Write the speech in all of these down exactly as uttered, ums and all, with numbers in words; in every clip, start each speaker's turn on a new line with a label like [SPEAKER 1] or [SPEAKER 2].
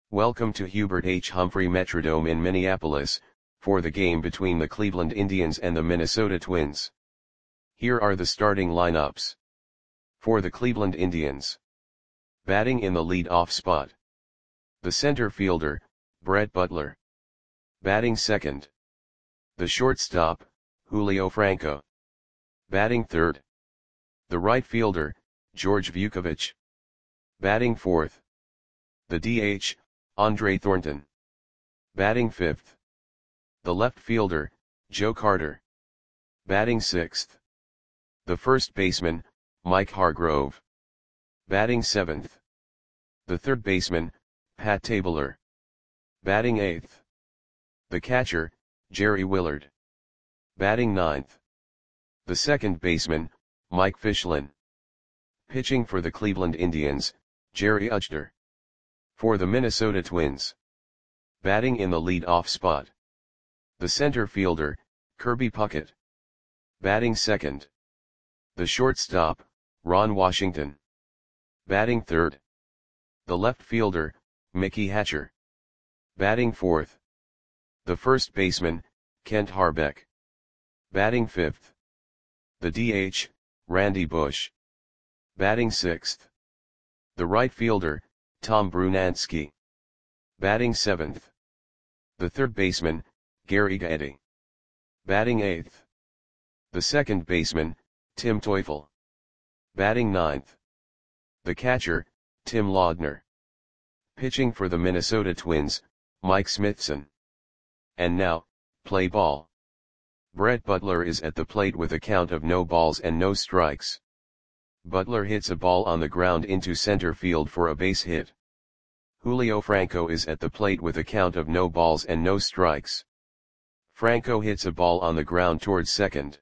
[SPEAKER 1] Welcome to Hubert H. Humphrey Metrodome in Minneapolis, for the game between the Cleveland Indians and the Minnesota Twins. Here are the starting lineups. For the Cleveland Indians. Batting in the lead-off spot. The center fielder, Brett Butler. Batting second. The shortstop, Julio Franco. Batting third. The right fielder, George Vukovich. Batting fourth. The D H, Andre Thornton. Batting fifth. The left fielder, Joe Carter. Batting sixth. The first baseman, Mike Hargrove. Batting seventh. The third baseman, Pat Tabler. Batting eighth. The catcher, Jerry Willard. Batting ninth. The second baseman, Mike Fichlin. Pitching for the Cleveland Indians, Jerry Uchter. For the Minnesota Twins. Batting in the lead-off spot. The center fielder, Kirby Puckett. Batting second. The shortstop, Ron Washington. Batting third. The left fielder, Mickey Hatcher. Batting fourth. The first baseman, Kent Harbeck. Batting fifth. The D H, Randy Bush. Batting sixth. The right fielder, Tom Brunansky. Batting seventh. The third baseman, Gary Gaetti. Batting eighth. The second baseman, Tim Teufel. Batting ninth. The catcher, Tim Laudner. Pitching for the Minnesota Twins, Mike Smithson. And now, play ball. Brett Butler is at the plate with a count of no balls and no strikes. Butler hits a ball on the ground into center field for a base hit. Julio Franco is at the plate with a count of no balls and no strikes. Franco hits a ball on the ground towards second.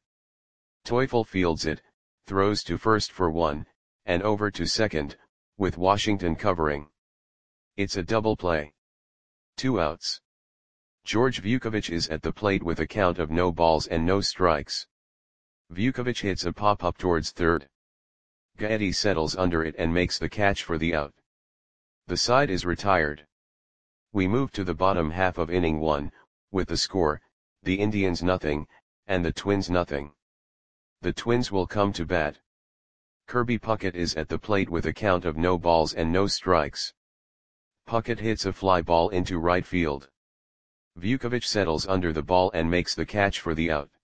[SPEAKER 1] Teufel fields it, throws to first for one, and over to second, with Washington covering. It's a double play. Two outs. George Vukovich is at the plate with a count of no balls and no strikes. Vukovich hits a pop-up towards third. Gaetti settles under it and makes the catch for the out. The side is retired. We move to the bottom half of inning one, with the score, the Indians nothing, and the Twins nothing. The Twins will come to bat. Kirby Puckett is at the plate with a count of no balls and no strikes. Puckett hits a fly ball into right field. Vukovich settles under the ball and makes the catch for the out.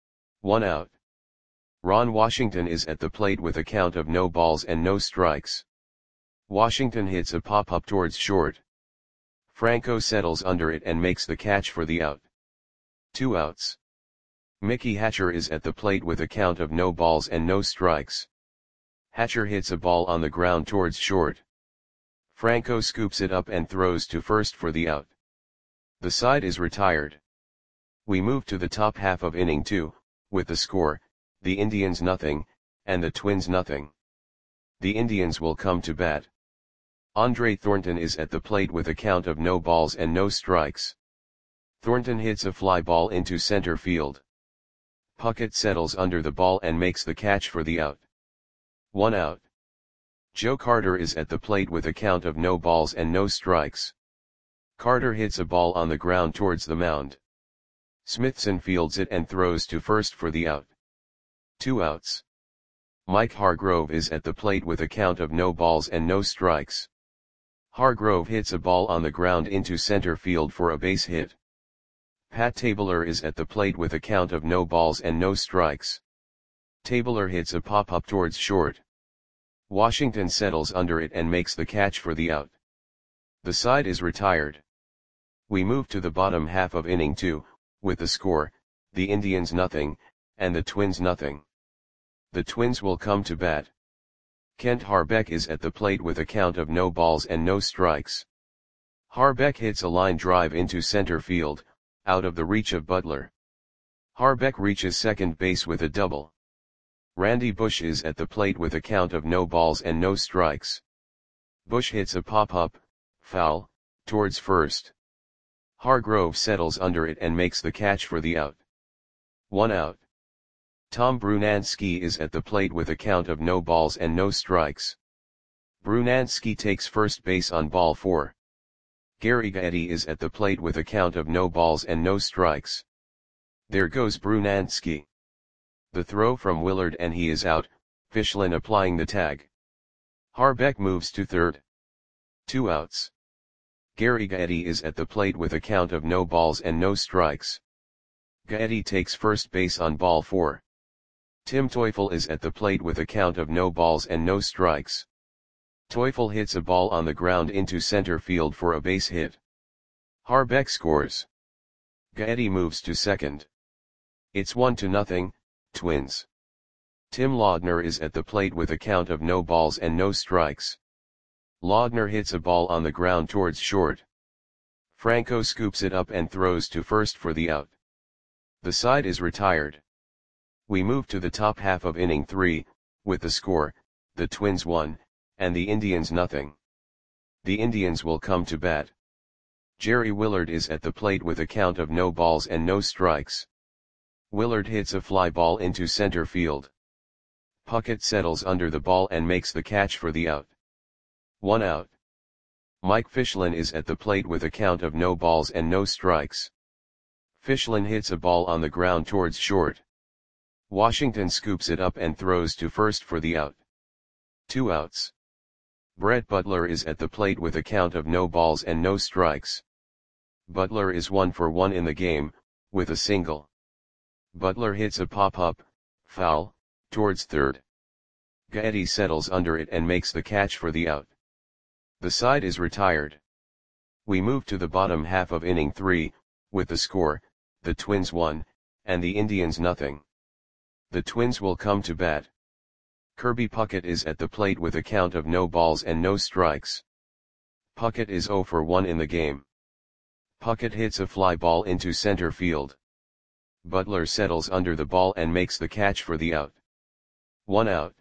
[SPEAKER 1] One out. Ron Washington is at the plate with a count of no balls and no strikes. Washington hits a pop-up towards short. Franco settles under it and makes the catch for the out. Two outs. Mickey Hatcher is at the plate with a count of no balls and no strikes. Hatcher hits a ball on the ground towards short. Franco scoops it up and throws to first for the out. The side is retired. We move to the top half of inning two, with the score, the Indians nothing, and the Twins nothing. The Indians will come to bat. Andre Thornton is at the plate with a count of no balls and no strikes. Thornton hits a fly ball into center field. Puckett settles under the ball and makes the catch for the out. One out. Joe Carter is at the plate with a count of no balls and no strikes. Carter hits a ball on the ground towards the mound. Smithson fields it and throws to first for the out. Two outs. Mike Hargrove is at the plate with a count of no balls and no strikes. Hargrove hits a ball on the ground into center field for a base hit. Pat Tabler is at the plate with a count of no balls and no strikes. Tabler hits a pop-up towards short. Washington settles under it and makes the catch for the out. The side is retired. We move to the bottom half of inning two, with the score, the Indians nothing, and the Twins nothing. The Twins will come to bat. Kent Harbeck is at the plate with a count of no balls and no strikes. Harbeck hits a line drive into center field, out of the reach of Butler. Harbeck reaches second base with a double. Randy Bush is at the plate with a count of no balls and no strikes. Bush hits a pop-up, foul, towards first. Hargrove settles under it and makes the catch for the out. One out. Tom Brunansky is at the plate with a count of no balls and no strikes. Brunansky takes first base on ball four. Gary Gaetti is at the plate with a count of no balls and no strikes. There goes Brunansky. The throw from Willard and he is out, Fischlin applying the tag. Harbeck moves to third. Two outs. Gary Gaetti is at the plate with a count of no balls and no strikes. Gaetti takes first base on ball four. Tim Teufel is at the plate with a count of no balls and no strikes. Teufel hits a ball on the ground into center field for a base hit. Harbeck scores. Gaetti moves to second. It's one to nothing, Twins. Tim Laudner is at the plate with a count of no balls and no strikes. Laudner hits a ball on the ground towards short. Franco scoops it up and throws to first for the out. The side is retired. We move to the top half of inning three, with the score, the Twins one, and the Indians nothing. The Indians will come to bat. Jerry Willard is at the plate with a count of no balls and no strikes. Willard hits a fly ball into center field. Puckett settles under the ball and makes the catch for the out. One out. Mike Fischlin is at the plate with a count of no balls and no strikes. Fischlin hits a ball on the ground towards short. Washington scoops it up and throws to first for the out. Two outs. Brett Butler is at the plate with a count of no balls and no strikes. Butler is one for one in the game, with a single. Butler hits a pop-up, foul, towards third. Gaetti settles under it and makes the catch for the out. The side is retired. We move to the bottom half of inning three, with the score, the Twins one, and the Indians nothing. The Twins will come to bat. Kirby Puckett is at the plate with a count of no balls and no strikes. Puckett is zero for one in the game. Puckett hits a fly ball into center field. Butler settles under the ball and makes the catch for the out. One out.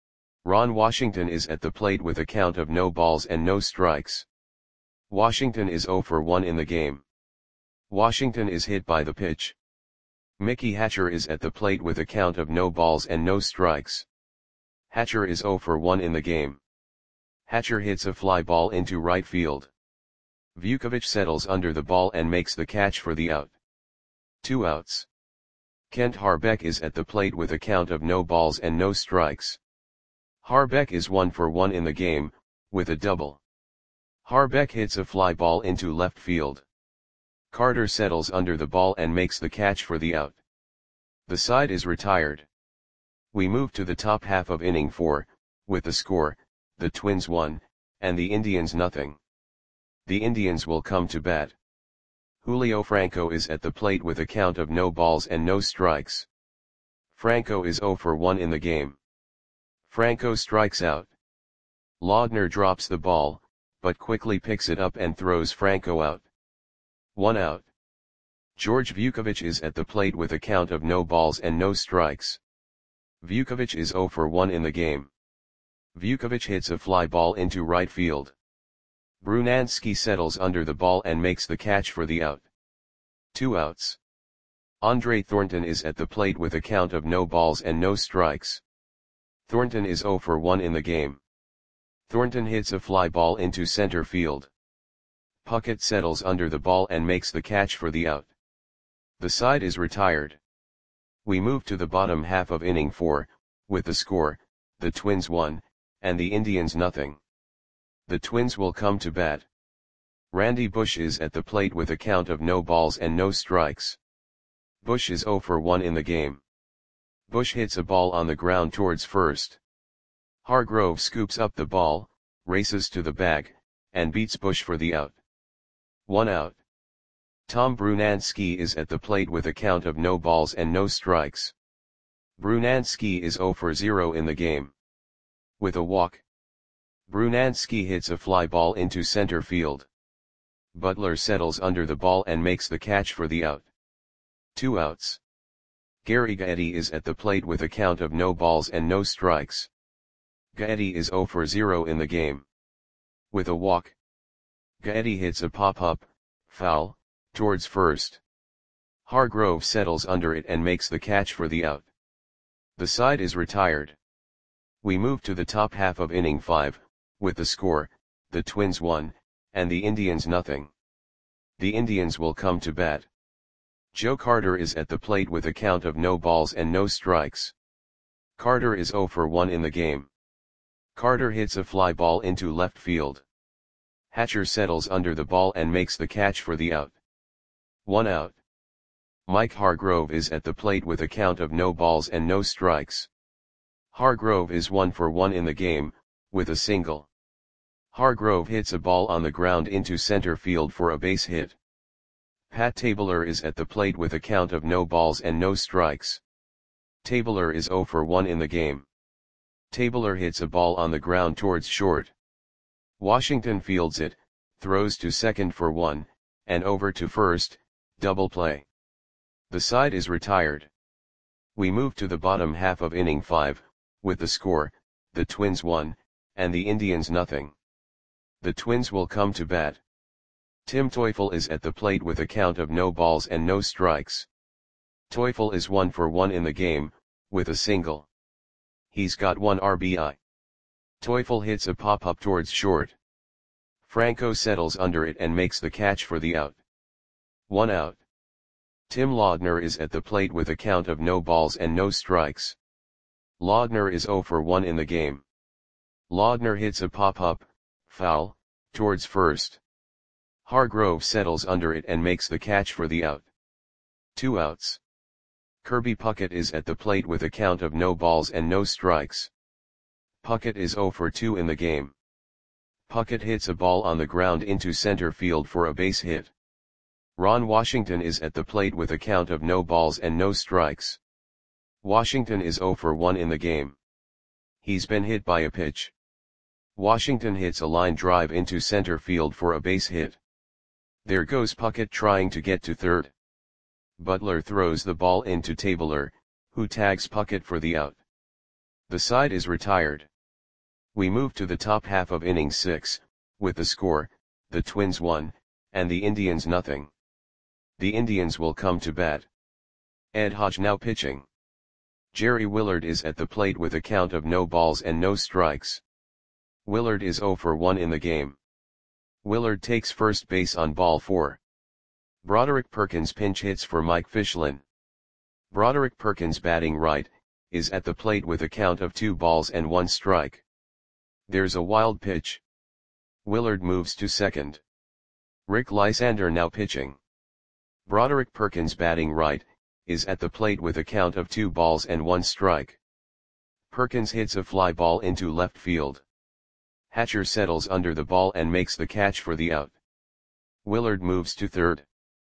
[SPEAKER 1] Ron Washington is at the plate with a count of no balls and no strikes. Washington is zero for one in the game. Washington is hit by the pitch. Mickey Hatcher is at the plate with a count of no balls and no strikes. Hatcher is zero for one in the game. Hatcher hits a fly ball into right field. Vukovic settles under the ball and makes the catch for the out. Two outs. Kent Harbeck is at the plate with a count of no balls and no strikes. Harbeck is one for one in the game, with a double. Harbeck hits a fly ball into left field. Carter settles under the ball and makes the catch for the out. The side is retired. We move to the top half of inning four, with the score, the Twins one, and the Indians nothing. The Indians will come to bat. Julio Franco is at the plate with a count of no balls and no strikes. Franco is zero for one in the game. Franco strikes out. Laudner drops the ball, but quickly picks it up and throws Franco out. One out. George Vukovic is at the plate with a count of no balls and no strikes. Vukovic is zero for one in the game. Vukovic hits a fly ball into right field. Brunansky settles under the ball and makes the catch for the out. Two outs. Andre Thornton is at the plate with a count of no balls and no strikes. Thornton is zero for one in the game. Thornton hits a fly ball into center field. Puckett settles under the ball and makes the catch for the out. The side is retired. We move to the bottom half of inning four, with the score, the Twins one, and the Indians nothing. The Twins will come to bat. Randy Bush is at the plate with a count of no balls and no strikes. Bush is zero for one in the game. Bush hits a ball on the ground towards first. Hargrove scoops up the ball, races to the bag, and beats Bush for the out. One out. Tom Brunansky is at the plate with a count of no balls and no strikes. Brunansky is zero for zero in the game. With a walk. Brunansky hits a fly ball into center field. Butler settles under the ball and makes the catch for the out. Two outs. Gary Gaetti is at the plate with a count of no balls and no strikes. Gaetti is zero for zero in the game. With a walk. Gaetti hits a pop-up, foul, towards first. Hargrove settles under it and makes the catch for the out. The side is retired. We move to the top half of inning five, with the score, the Twins one, and the Indians nothing. The Indians will come to bat. Joe Carter is at the plate with a count of no balls and no strikes. Carter is zero for one in the game. Carter hits a fly ball into left field. Hatcher settles under the ball and makes the catch for the out. One out. Mike Hargrove is at the plate with a count of no balls and no strikes. Hargrove is one for one in the game, with a single. Hargrove hits a ball on the ground into center field for a base hit. Pat Tabler is at the plate with a count of no balls and no strikes. Tabler is zero for one in the game. Tabler hits a ball on the ground towards short. Washington fields it, throws to second for one, and over to first, double play. The side is retired. We move to the bottom half of inning five, with the score, the Twins one, and the Indians nothing. The Twins will come to bat. Tim Teufel is at the plate with a count of no balls and no strikes. Teufel is one for one in the game, with a single. He's got one R B I. Teufel hits a pop-up towards short. Franco settles under it and makes the catch for the out. One out. Tim Laudner is at the plate with a count of no balls and no strikes. Laudner is zero for one in the game. Laudner hits a pop-up, foul, towards first. Hargrove settles under it and makes the catch for the out. Two outs. Kirby Puckett is at the plate with a count of no balls and no strikes. Puckett is zero for two in the game. Puckett hits a ball on the ground into center field for a base hit. Ron Washington is at the plate with a count of no balls and no strikes. Washington is zero for one in the game. He's been hit by a pitch. Washington hits a line drive into center field for a base hit. There goes Puckett trying to get to third. Butler throws the ball into Tabler, who tags Puckett for the out. The side is retired. We move to the top half of inning six, with the score, the Twins one, and the Indians nothing. The Indians will come to bat. Ed Hodge now pitching. Jerry Willard is at the plate with a count of no balls and no strikes. Willard is zero for one in the game. Willard takes first base on ball four. Broderick Perkins pinch hits for Mike Fichlin. Broderick Perkins, batting right, is at the plate with a count of two balls and one strike. There's a wild pitch. Willard moves to second. Rick Lysander now pitching. Broderick Perkins, batting right, is at the plate with a count of two balls and one strike. Perkins hits a fly ball into left field. Hatcher settles under the ball and makes the catch for the out. Willard moves to third.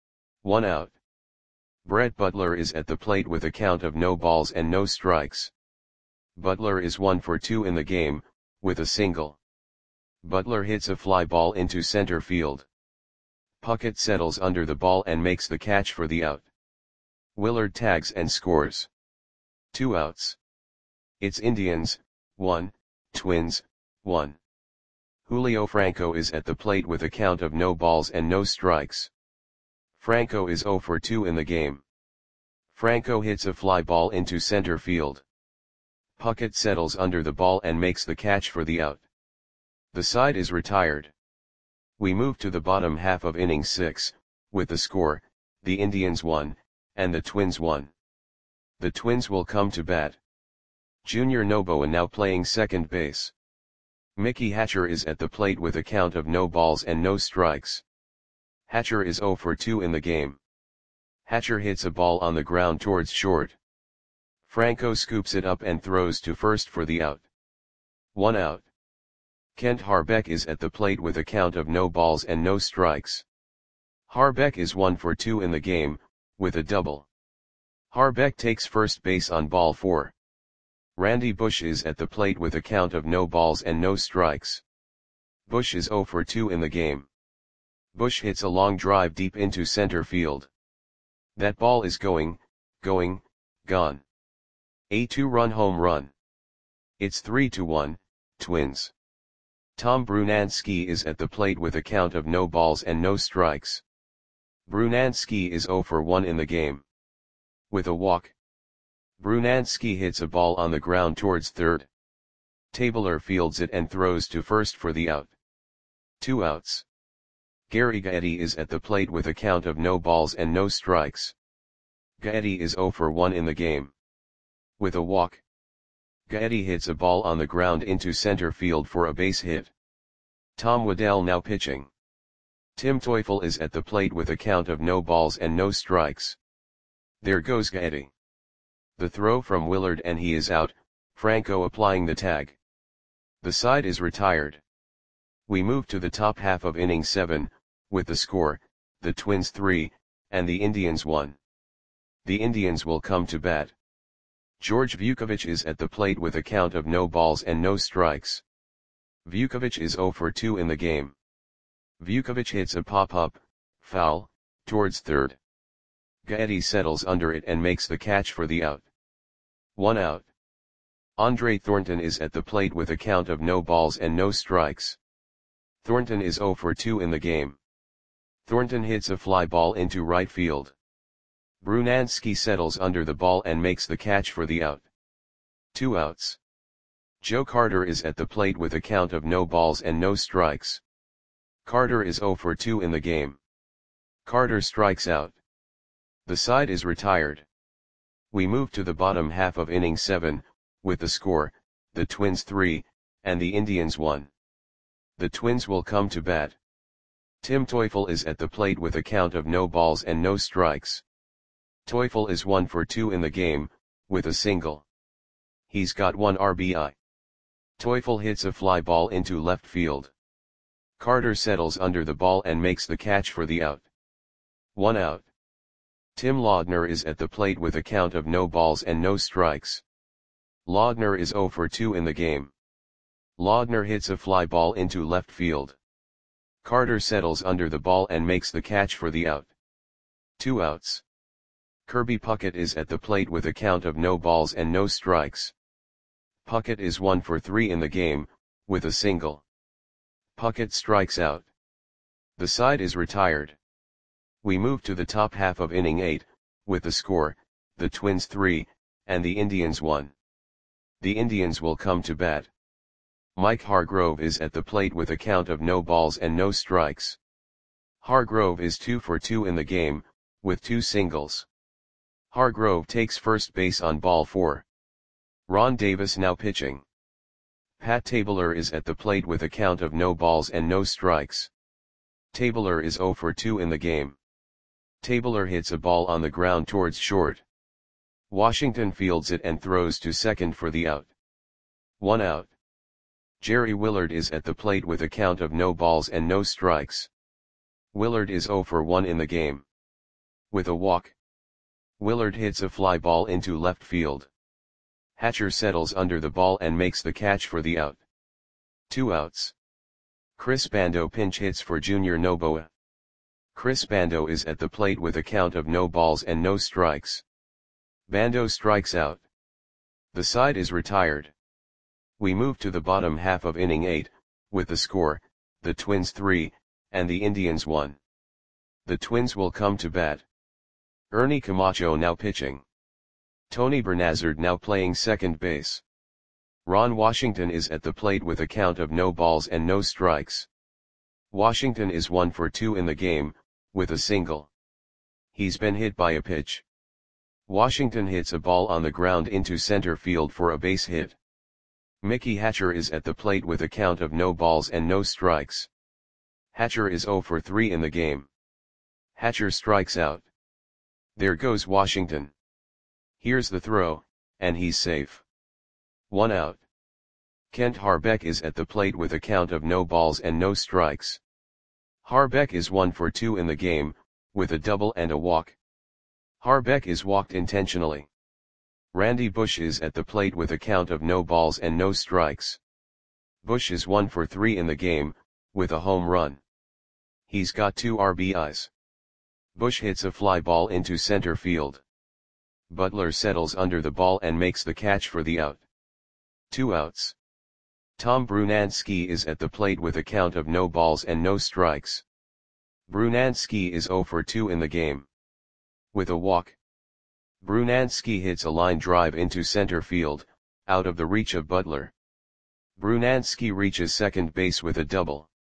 [SPEAKER 1] One out. Brett Butler is at the plate with a count of no balls and no strikes. Butler is one for two in the game, with a single. Butler hits a fly ball into center field. Puckett settles under the ball and makes the catch for the out. Willard tags and scores. Two outs. It's Indians, one, Twins, one. Julio Franco is at the plate with a count of no balls and no strikes. Franco is zero for two in the game. Franco hits a fly ball into center field. Puckett settles under the ball and makes the catch for the out. The side is retired. We move to the bottom half of inning six, with the score, the Indians one, and the Twins one. The Twins will come to bat. Junior Noboa now playing second base. Mickey Hatcher is at the plate with a count of no balls and no strikes. Hatcher is zero for two in the game. Hatcher hits a ball on the ground towards short. Franco scoops it up and throws to first for the out. One out. Kent Harbeck is at the plate with a count of no balls and no strikes. Harbeck is one for two in the game, with a double. Harbeck takes first base on ball four. Randy Bush is at the plate with a count of no balls and no strikes. Bush is zero for two in the game. Bush hits a long drive deep into center field. That ball is going, going, gone. A two-run home run. It's three to one, Twins. Tom Brunansky is at the plate with a count of no balls and no strikes. Brunansky is zero for one in the game. With a walk. Brunansky hits a ball on the ground towards third. Tabler fields it and throws to first for the out. Two outs. Gary Gaetti is at the plate with a count of no balls and no strikes. Gaetti is zero for one in the game. With a walk, Gaetti hits a ball on the ground into center field for a base hit. Tom Waddell now pitching. Tim Teufel is at the plate with a count of no balls and no strikes. There goes Gaetti. The throw from Willard and he is out, Franco applying the tag. The side is retired. We move to the top half of inning seven, with the score, the Twins three, and the Indians one. The Indians will come to bat. George Vukovic is at the plate with a count of no balls and no strikes. Vukovic is zero for two in the game. Vukovic hits a pop-up, foul, towards third. Gaetti settles under it and makes the catch for the out. One out. Andre Thornton is at the plate with a count of no balls and no strikes. Thornton is zero for two in the game. Thornton hits a fly ball into right field. Brunansky settles under the ball and makes the catch for the out. Two outs. Joe Carter is at the plate with a count of no balls and no strikes. Carter is zero for two in the game. Carter strikes out. The side is retired. We move to the bottom half of inning seven, with the score, the Twins three, and the Indians one. The Twins will come to bat. Tim Teufel is at the plate with a count of no balls and no strikes. Teufel is one for two in the game, with a single. He's got one R B I. Teufel hits a fly ball into left field. Carter settles under the ball and makes the catch for the out. One out. Tim Laudner is at the plate with a count of no balls and no strikes. Laudner is zero for two in the game. Laudner hits a fly ball into left field. Carter settles under the ball and makes the catch for the out. Two outs. Kirby Puckett is at the plate with a count of no balls and no strikes. Puckett is one for three in the game, with a single. Puckett strikes out. The side is retired. We move to the top half of inning eight, with the score, the Twins three, and the Indians one. The Indians will come to bat. Mike Hargrove is at the plate with a count of no balls and no strikes. Hargrove is two for two in the game, with two singles. Hargrove takes first base on ball four. Ron Davis now pitching. Pat Tabler is at the plate with a count of no balls and no strikes. Tabler is zero for two in the game. Tabler hits a ball on the ground towards short. Washington fields it and throws to second for the out. One out. Jerry Willard is at the plate with a count of no balls and no strikes. Willard is zero for one in the game. With a walk, Willard hits a fly ball into left field. Hatcher settles under the ball and makes the catch for the out. Two outs. Chris Bando pinch hits for Junior Noboa. Chris Bando is at the plate with a count of no balls and no strikes. Bando strikes out. The side is retired. We move to the bottom half of inning eight, with the score, the Twins three, and the Indians one. The Twins will come to bat. Ernie Camacho now pitching. Tony Bernazard now playing second base. Ron Washington is at the plate with a count of no balls and no strikes. Washington is one for two in the game, with a single. He's been hit by a pitch. Washington hits a ball on the ground into center field for a base hit. Mickey Hatcher is at the plate with a count of no balls and no strikes. Hatcher is zero for three in the game. Hatcher strikes out. There goes Washington. Here's the throw, and he's safe. One out. Kent Harbeck is at the plate with a count of no balls and no strikes. Harbeck is one for two in the game, with a double and a walk. Harbeck is walked intentionally. Randy Bush is at the plate with a count of no balls and no strikes. Bush is one for three in the game, with a home run. He's got two R B Is. Bush hits a fly ball into center field. Butler settles under the ball and makes the catch for the out. Two outs. Tom Brunansky is at the plate with a count of no balls and no strikes. Brunansky is zero for two in the game. With a walk, Brunansky hits a line drive into center field, out of the reach of Butler. Brunansky reaches second base with a double.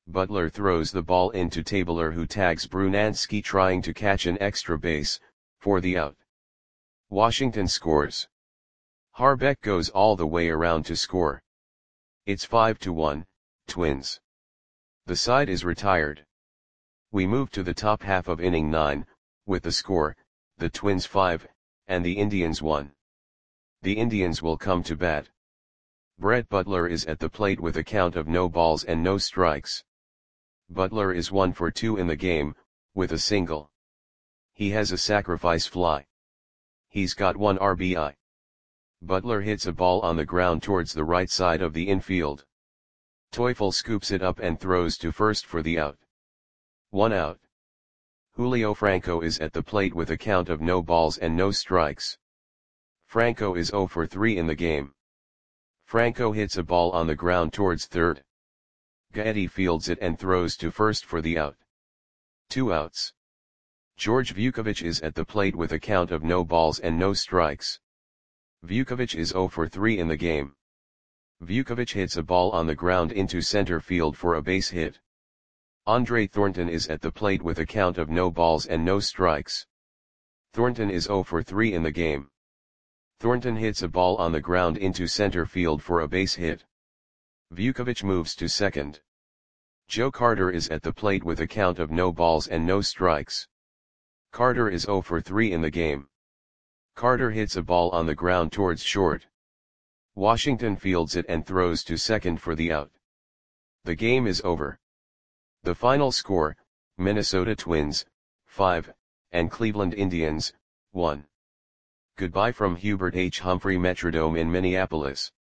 [SPEAKER 1] Butler throws the ball into Tabler, who tags Brunansky trying to catch an extra base, for the out. Washington scores. Harbeck goes all the way around to score. It's five to one, Twins. The side is retired. We move to the top half of inning nine, with the score, the Twins five, and the Indians one. The Indians will come to bat. Brett Butler is at the plate with a count of no balls and no strikes. Butler is one for two in the game, with a single. He has a sacrifice fly. He's got one R B I. Butler hits a ball on the ground towards the right side of the infield. Teufel scoops it up and throws to first for the out. One out. Julio Franco is at the plate with a count of no balls and no strikes. Franco is zero for three in the game. Franco hits a ball on the ground towards third. Gaetti fields it and throws to first for the out. Two outs. George Vukovic is at the plate with a count of no balls and no strikes. Vukovic is zero for three in the game. Vukovic hits a ball on the ground into center field for a base hit. Andre Thornton is at the plate with a count of no balls and no strikes. Thornton is zero for three in the game. Thornton hits a ball on the ground into center field for a base hit. Vukovic moves to second. Joe Carter is at the plate with a count of no balls and no strikes. Carter is zero for three in the game. Carter hits a ball on the ground towards short. Washington fields it and throws to second for the out. The game is over. The final score, Minnesota Twins, five, and Cleveland Indians, one. Goodbye from Hubert H. Humphrey Metrodome in Minneapolis.